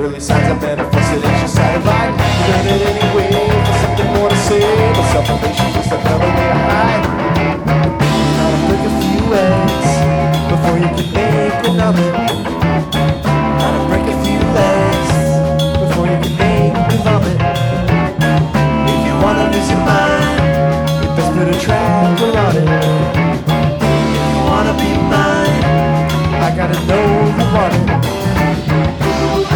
early signs of manifestation satellite. Learn it anyway, there's something more to say, but self-relation's just another way to hide. You gotta break a few eggs before you can make another. Gotta break a few legs before you can make me vomit. If you wanna lose your mind, you best put a track around it. If you wanna be mine, I gotta know you want it.